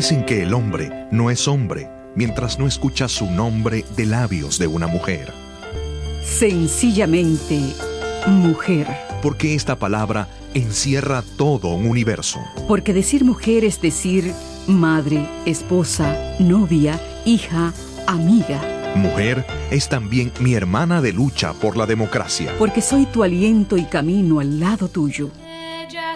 Dicen que el hombre no es hombre mientras no escucha su nombre de labios de una mujer. Sencillamente, mujer. Porque esta palabra encierra todo un universo. Porque decir mujer es decir madre, esposa, novia, hija, amiga. Mujer es también mi hermana de lucha por la democracia. Porque soy tu aliento y camino al lado tuyo. Ella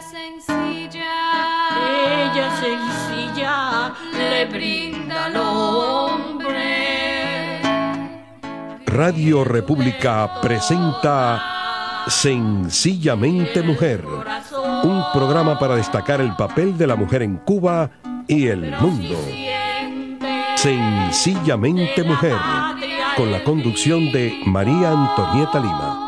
sencilla le brinda al hombre. Radio República presenta Sencillamente Mujer, un programa para destacar el papel de la mujer en Cuba y el mundo. Sencillamente Mujer, con la conducción de María Antonieta Lima.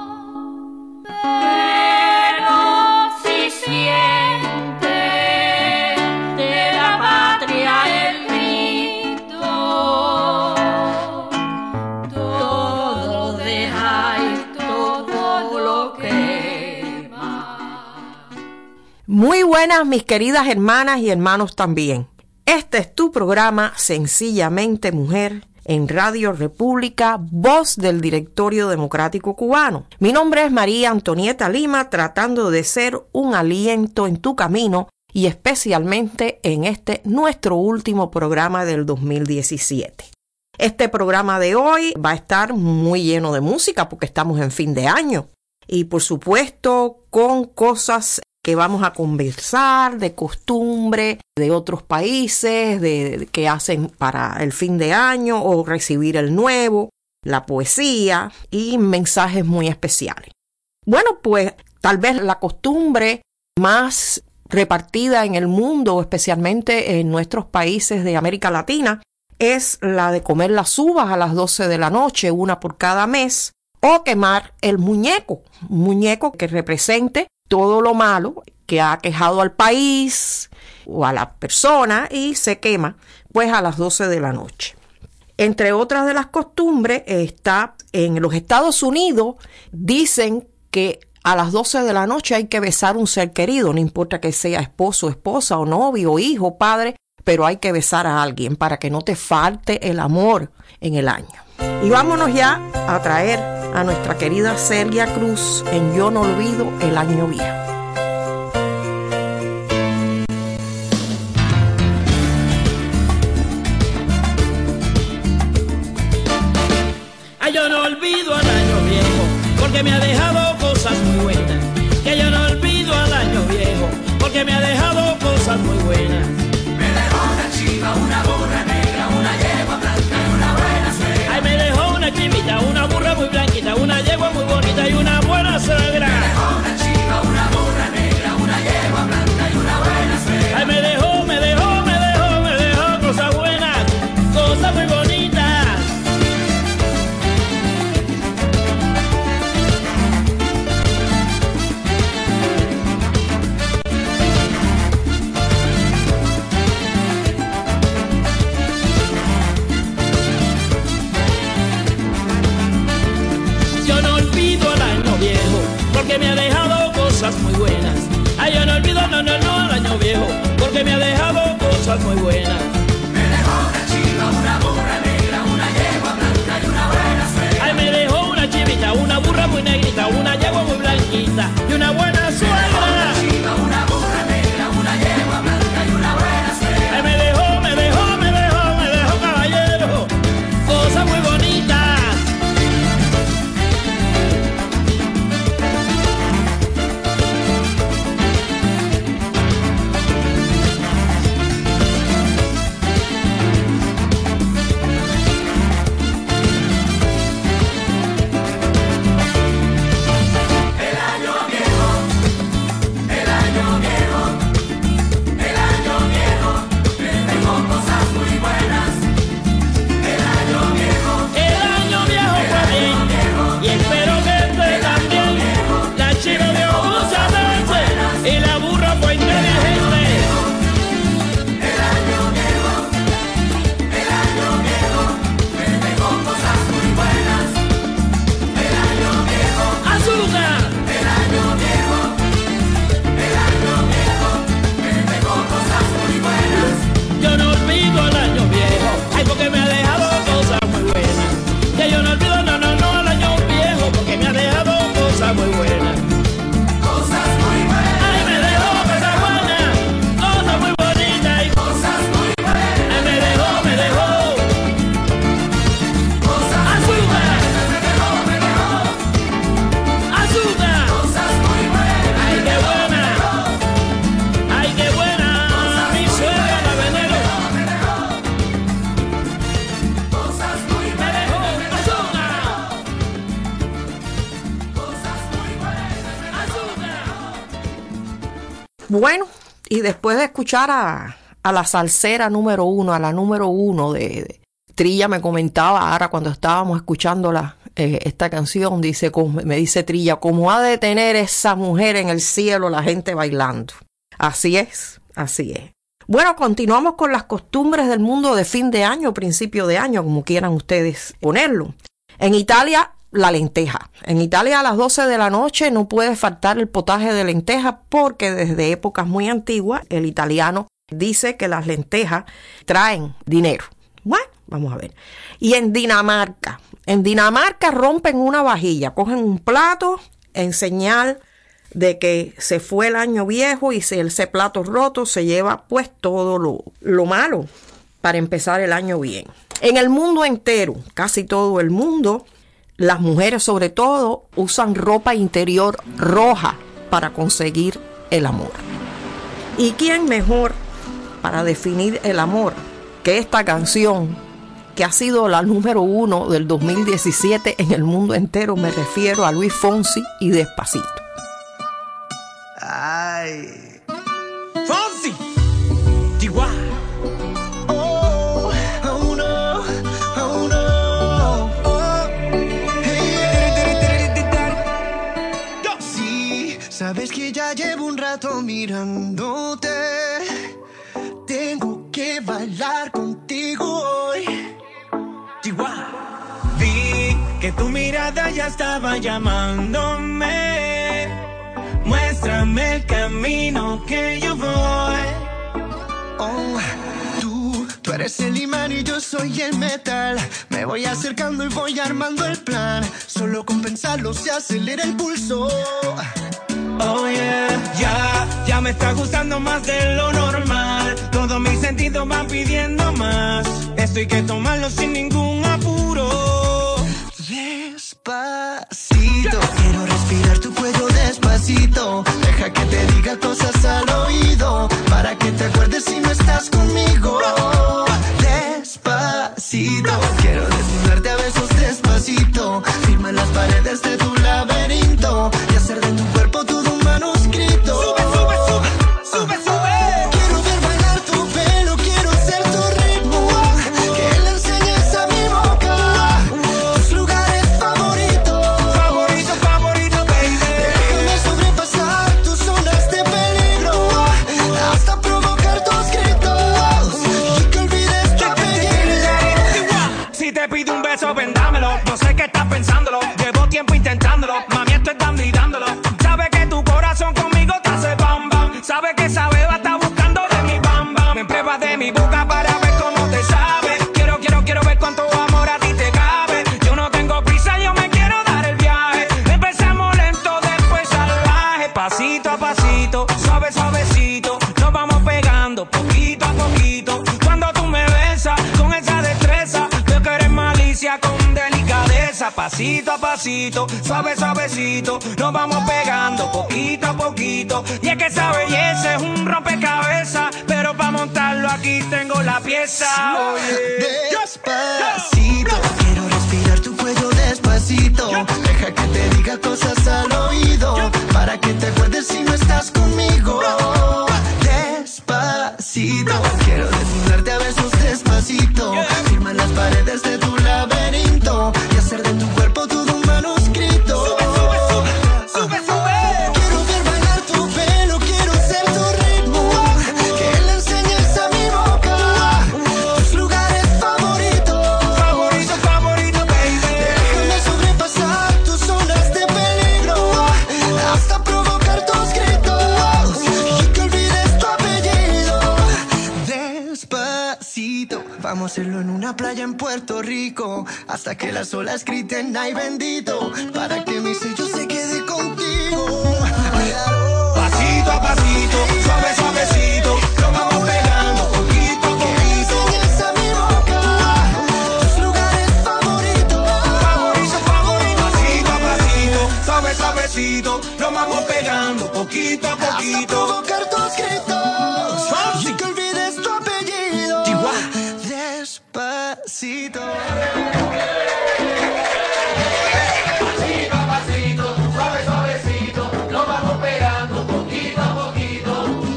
Muy buenas, mis queridas hermanas y hermanos también. Este es tu programa Sencillamente Mujer en Radio República, voz del Directorio Democrático Cubano. Mi nombre es María Antonieta Lima, tratando de ser un aliento en tu camino y especialmente en este nuestro último programa del 2017. Este programa de hoy va a estar muy lleno de música porque estamos en fin de año y por supuesto con cosas que vamos a conversar de costumbre de otros países, de que hacen para el fin de año o recibir el nuevo, la poesía y mensajes muy especiales. Bueno, pues tal vez la costumbre más repartida en el mundo, especialmente en nuestros países de América Latina, es la de comer las uvas a las 12 de la noche, una por cada mes, o quemar el muñeco, un muñeco que represente todo lo malo que ha aquejado al país o a la persona y se quema pues a las 12 de la noche. Entre otras de las costumbres está en los Estados Unidos, dicen que a las 12 de la noche hay que besar a un ser querido, no importa que sea esposo, esposa o novio, hijo, padre, pero hay que besar a alguien para que no te falte el amor en el año. Y vámonos ya a traer a nuestra querida Celia Cruz en Yo no olvido el año viejo. Ay, yo no olvido al año viejo, porque me ha dejado cosas muy buenas. Que yo no olvido al año viejo, porque me ha dejado cosas muy buenas. Me dejó una chiva, una burra negra, una yegua blanca y una buena suegra. Ay, me dejó una chivita, una burra muy blanquita, una yegua muy bonita y una buena suegra. Me dejó una chiva, una burra negra, una yegua blanca y una buena suegra. Ay, me dejó cosas buenas, cosas muy bonitas. Yo no olvido al año viejo, porque me ha dejado cosas muy buenas. Ay, yo no olvido, no, al año viejo, porque me ha dejado cosas muy buenas. Me dejó una chiva, una burra negra, una yegua blanca y una buena suegra. Ay, me dejó una chivita, una burra muy negrita, una yegua muy blanquita y una buena suegra. Una chiva, una burra negra, una yegua blanca y una buena suegra. Ay, me dejó, caballero, cosas muy bonitas. Bueno, y después de escuchar a la salsera número uno, a la número uno de Trilla me comentaba ahora cuando estábamos escuchándola, esta canción, me dice Trilla, como ha de tener esa mujer en el cielo la gente bailando. Así es, así es. Bueno, continuamos con las costumbres del mundo de fin de año, principio de año, como quieran ustedes ponerlo. En Italia, la lenteja. En Italia a las 12 de la noche no puede faltar el potaje de lenteja porque desde épocas muy antiguas el italiano dice que las lentejas traen dinero. Bueno, vamos a ver. Y en Dinamarca rompen una vajilla, cogen un plato en señal de que se fue el año viejo y si ese plato roto se lleva pues todo lo malo para empezar el año bien. En el mundo entero, casi todo el mundo, las mujeres sobre todo usan ropa interior roja para conseguir el amor. ¿Y quién mejor para definir el amor que esta canción que ha sido la número 1 del 2017 en el mundo entero? Me refiero a Luis Fonsi y Despacito. Ay, Fonsi, Chihuahua. Sabes que ya llevo un rato mirándote. Tengo que bailar contigo hoy. Chihuahua. Vi que tu mirada ya estaba llamándome. Muéstrame el camino que yo voy. Oh, tú eres el imán y yo soy el metal. Me voy acercando y voy armando el plan. Solo con pensarlo se acelera el pulso. Oh yeah, ya me está gustando más de lo normal. Todos mis sentidos van pidiendo más. Esto hay que tomarlo sin ningún apuro. Despacito, quiero respirar tu cuello despacito. Deja que te diga cosas al oído, para que te acuerdes si no estás conmigo. Despacito, quiero desnudarte a besos despacito. Firma las paredes de tu laberinto y hacer de tu cuerpo todo un manuscrito. Sube, sube, sube, sube, sube. Quiero ver bailar tu pelo, quiero ser tu ritmo. Que le enseñes a mi boca tus lugares favoritos. Favorito, favorito, baby. Déjame sobrepasar tus zonas de peligro hasta provocar tus gritos y que olvides tu apellido. Si te pido un beso, ven dámelo. No sé qué estás pensándolo. Llevo tiempo intentándolo. Mami, esto es dando y dándolo. Sabe que tu corazón conmigo te hace bam bam. Sabe que esa beba está buscando de mi bam bam. Me pruebas de mi boca para ver cómo te sabe. Quiero ver cuánto amor a ti te cabe. Yo no tengo prisa, yo me quiero dar el viaje. Empezamos lento, después salvaje. Pasito a pasito, suave, suavecito. Nos vamos pegando poquito a poquito. Cuando tú me besas con esa destreza, veo que eres malicia con delicadeza. Pasito a pasito, suave, suavecito. Nos vamos pegando poquito a poquito. Y es que esa belleza es un rompecabezas, pero para montarlo aquí tengo la pieza. Despacito, quiero respirar tu cuello despacito. Deja que te diga cosas al oído, para que te acuerdes si no estás conmigo. Despacito, quiero desnudarte a besos despacito. Firma las paredes de tu laberinto y hacer de tu cuerpo todo un manuscrito. Sube, sube, sube, sube, sube. Quiero ver bailar tu pelo, quiero ser tu ritmo. Que le enseñes a mi boca tus lugares favoritos. Favorito, favorito, baby. Déjame sobrepasar tus zonas de peligro hasta provocar tus gritos y que olvides tu apellido. Despacito, vamos a hacerlo en una playa en Puerto Rico hasta que las olas griten ay bendito, para que mi sello se quede contigo. Pasito a pasito, suave, suavecito. Nos vamos pegando poquito a poquito. Enseñas a mi boca tus lugares favoritos. Favorito, favorito. Pasito a pasito, suave, suavecito. Nos vamos pegando poquito a Hasta poquito. provocar tus gritos y que olvides tu apellido. Chihuahua. Despacito. Pasito a pasito, suave, suavecito, nos vamos pegando poquito a poquito.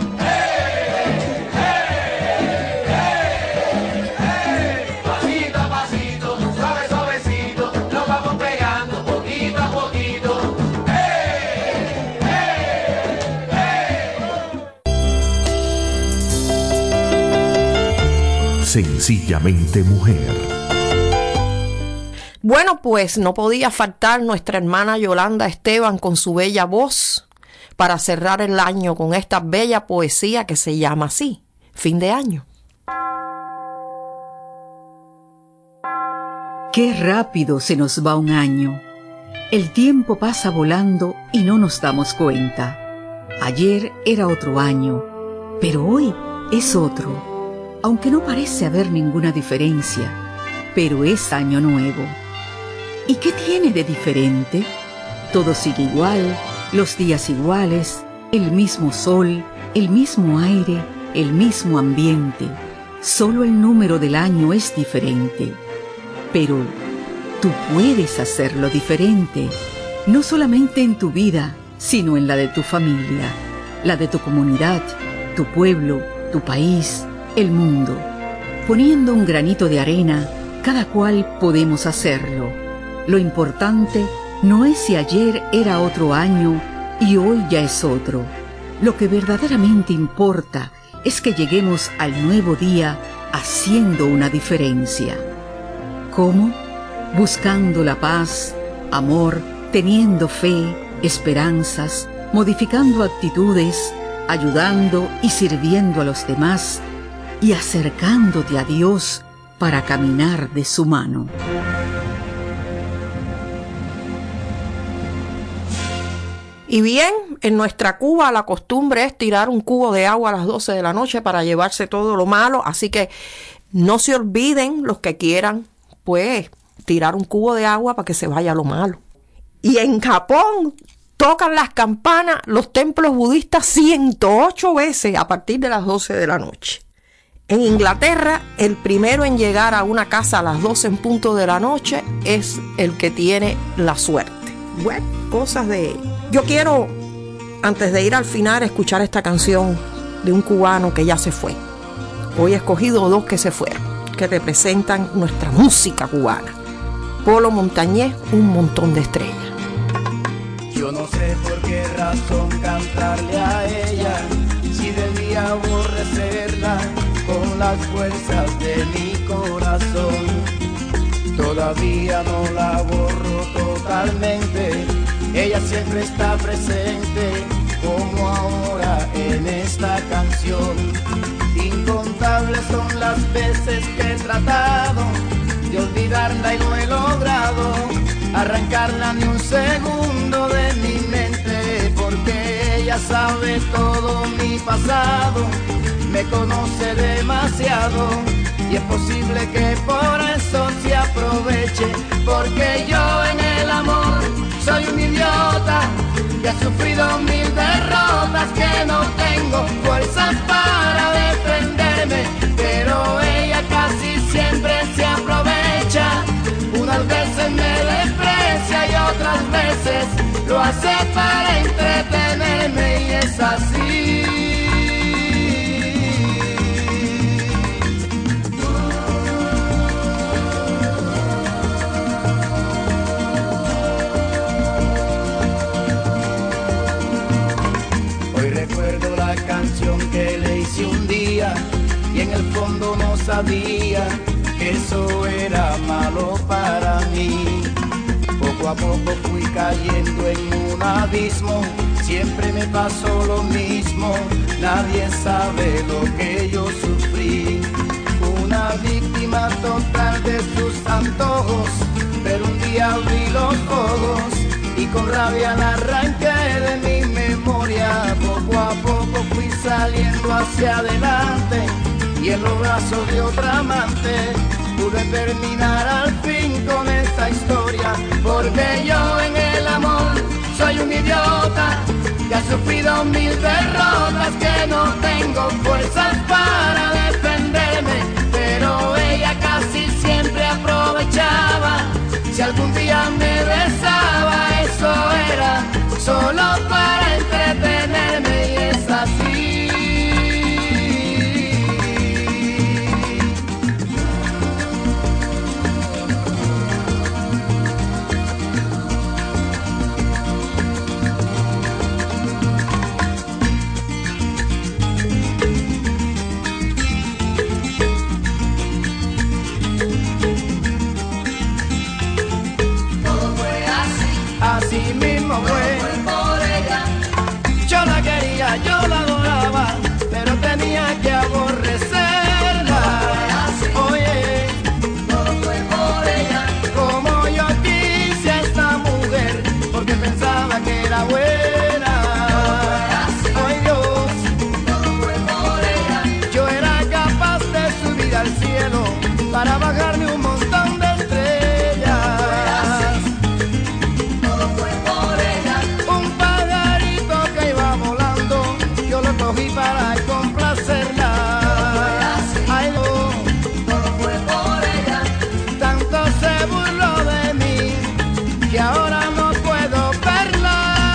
Sencillamente Mujer. Bueno, pues no podía faltar nuestra hermana Yolanda Esteban con su bella voz para cerrar el año con esta bella poesía que se llama así, Fin de Año. Qué rápido se nos va un año. El tiempo pasa volando y no nos damos cuenta. Ayer era otro año, pero hoy es otro. Aunque no parece haber ninguna diferencia, pero es año nuevo. ¿Y qué tiene de diferente? Todo sigue igual, los días iguales, el mismo sol, el mismo aire, el mismo ambiente. Solo el número del año es diferente. Pero tú puedes hacerlo diferente, no solamente en tu vida, sino en la de tu familia, la de tu comunidad, tu pueblo, tu país, el mundo. Poniendo un granito de arena, cada cual podemos hacerlo. Lo importante no es si ayer era otro año y hoy ya es otro. Lo que verdaderamente importa es que lleguemos al nuevo día haciendo una diferencia. ¿Cómo? Buscando la paz, amor, teniendo fe, esperanzas, modificando actitudes, ayudando y sirviendo a los demás y acercándote a Dios para caminar de su mano. Y bien, en nuestra Cuba la costumbre es tirar un cubo de agua a las 12 de la noche para llevarse todo lo malo, así que no se olviden los que quieran, pues, tirar un cubo de agua para que se vaya lo malo. Y en Japón tocan las campanas los templos budistas 108 veces a partir de las 12 de la noche. En Inglaterra, el primero en llegar a una casa a las 12 en punto de la noche es el que tiene la suerte. Bueno, cosas de... Yo quiero, antes de ir al final, escuchar esta canción de un cubano que ya se fue. Hoy he escogido dos que se fueron, que representan nuestra música cubana. Polo Montañés, Un montón de estrellas. Yo no sé por qué razón cantarle a ella, si debía aborrecerla con las fuerzas de mi corazón. Todavía no la borro totalmente, ella siempre está presente, como ahora en esta canción. Incontables son las veces que he tratado de olvidarla y no he logrado arrancarla ni un segundo de mi mente, porque ella sabe todo mi pasado, me conoce demasiado y es posible que por eso se aproveche, porque yo en el amor soy un idiota que ha sufrido 1000 derrotas, que no tengo fuerzas para defenderme, pero ella casi siempre se aprovecha. Unas veces me desprecia y otras veces lo hace para entretenerme, y es así. Hoy recuerdo la canción que le hice un día y en el fondo no sabía que eso era malo para mí. Poco a poco fui cayendo en un abismo, siempre me pasó lo mismo, nadie sabe lo que yo sufrí. Una víctima total de sus antojos, pero un día abrí los ojos y con rabia la arranqué de mi memoria. Poco a poco fui saliendo hacia adelante y en los brazos de otra amante pude terminar al fin con esta historia, porque yo en el amor soy un idiota que ha sufrido 1000 derrotas, que no tengo fuerzas para defenderme, pero ella casi siempre aprovechaba. Si algún día me besaba, eso era solo para entretenerme, y es así. escogí para complacerla. Ay, no, todo fue por ella. tanto se burló de mí que ahora no puedo verla.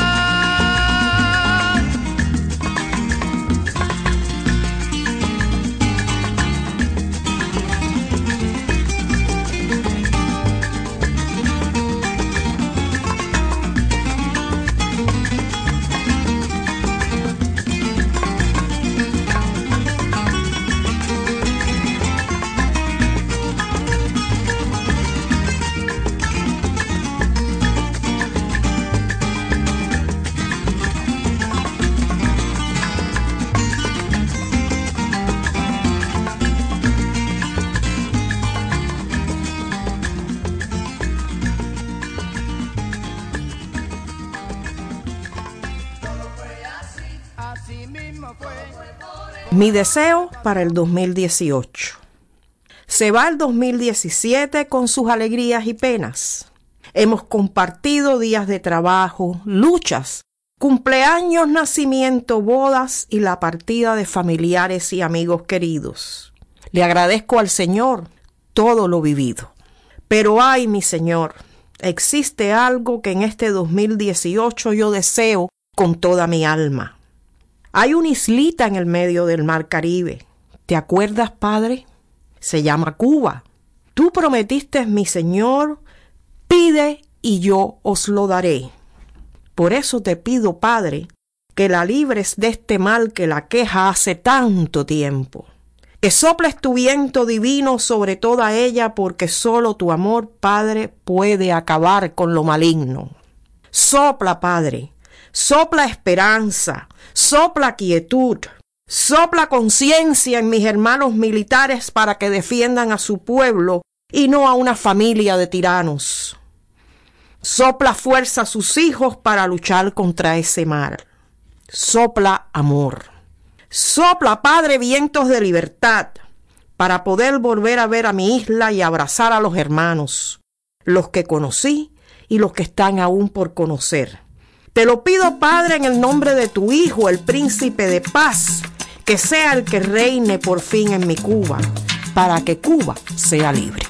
Así mismo fue. Mi deseo para el 2018. Se va el 2017 con sus alegrías y penas. Hemos compartido días de trabajo, luchas, cumpleaños, nacimiento, bodas y la partida de familiares y amigos queridos. Le agradezco al Señor todo lo vivido. Pero ay, mi Señor, existe algo que en este 2018 yo deseo con toda mi alma. Hay una islita en el medio del mar Caribe. ¿Te acuerdas, Padre? Se llama Cuba. Tú prometiste, mi Señor, pide y yo os lo daré. Por eso te pido, Padre, que la libres de este mal que la queja hace tanto tiempo. Que soples tu viento divino sobre toda ella, porque solo tu amor, Padre, puede acabar con lo maligno. Sopla, Padre, sopla esperanza, sopla quietud, sopla conciencia en mis hermanos militares para que defiendan a su pueblo y no a una familia de tiranos. Sopla fuerza a sus hijos para luchar contra ese mal. Sopla amor. Sopla, Padre, vientos de libertad para poder volver a ver a mi isla y abrazar a los hermanos, los que conocí y los que están aún por conocer. Te lo pido, Padre, en el nombre de tu Hijo, el Príncipe de Paz, que sea el que reine por fin en mi Cuba, para que Cuba sea libre.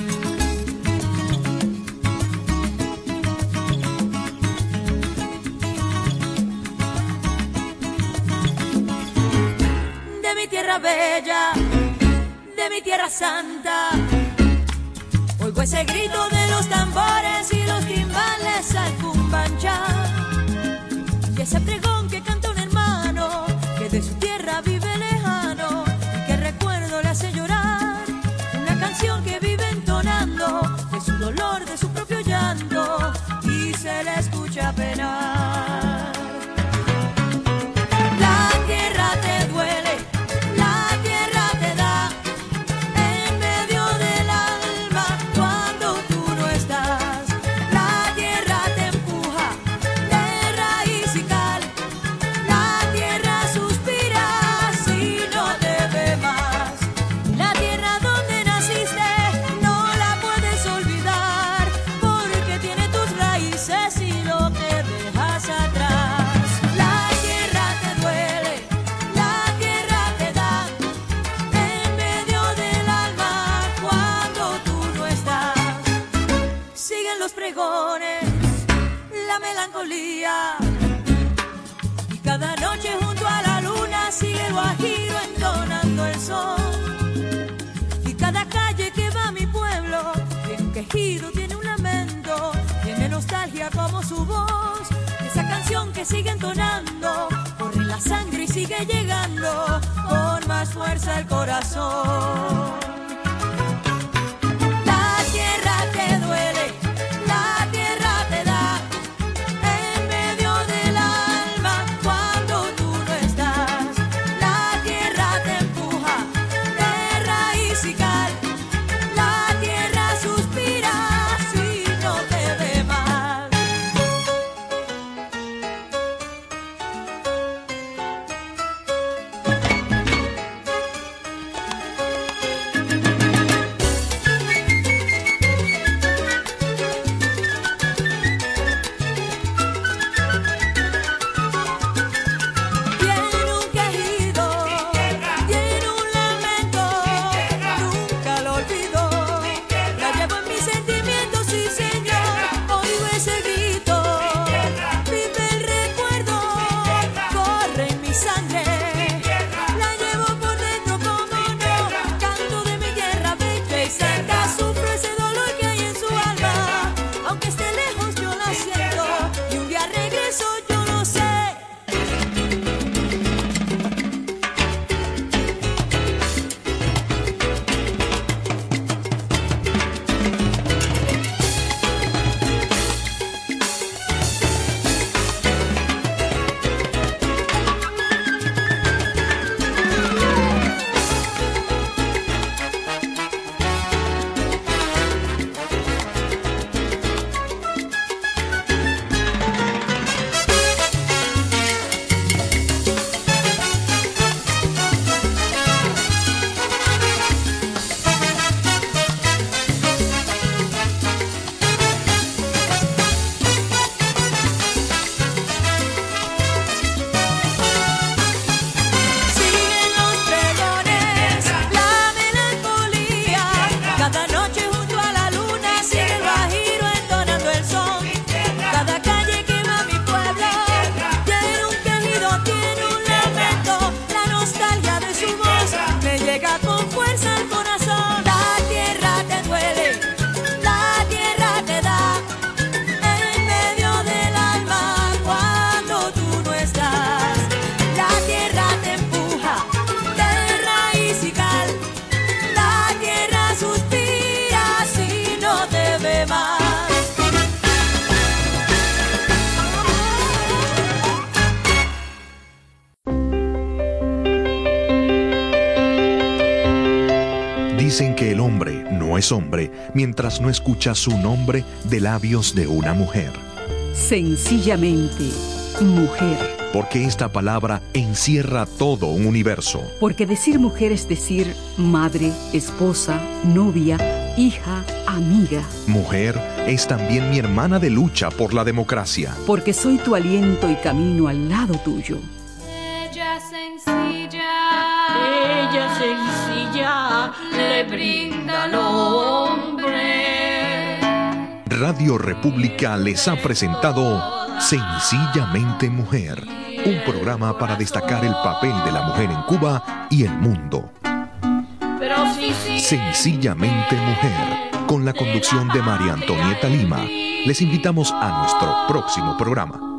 De mi tierra bella, de mi tierra santa, oigo ese grito de los tambores y los timbales al cumbancha. Y ese pregón que canta un hermano que de su tierra vive lejano y que recuerdo le hace llorar. Una canción que vive entonando de su dolor, de su propio llanto y se le escucha penar. La tierra te duele, la tierra te da en medio del alma cuando tú no estás. La tierra te empuja de raíz y cal, la tierra suspira si no te ve más. La tierra donde naciste no la puedes olvidar porque tiene tus raíces y lo que dejas atrás. La tierra te duele, la tierra te da en medio del alma cuando tú no estás. Siguen los pregones, la melancolía y cada noche junto a la luna sigue el guajiro entonando el son. Y cada calle que va a mi pueblo tiene un quejido, tiene un lamento, tiene nostalgia como su voz. Esa canción que sigue entonando corre en la sangre y sigue llegando con más fuerza al corazón. La tierra te duele, la tierra te da en medio del alma cuando tú no estás. La tierra te empuja de raíz y cal, la tierra suspira si no te ve más. Dicen que el hombre no es hombre mientras no escucha su nombre de labios de una mujer. Sencillamente, mujer. Porque esta palabra encierra todo un universo. Porque decir mujer es decir madre, esposa, novia, hija, amiga. Mujer es también mi hermana de lucha por la democracia. Porque soy tu aliento y camino al lado tuyo. Ella sencilla le brinda al hombre. Radio República les ha presentado Sencillamente Mujer, un programa para destacar el papel de la mujer en Cuba y el mundo. Sencillamente Mujer, con la conducción de María Antonieta Lima. Les invitamos a nuestro próximo programa.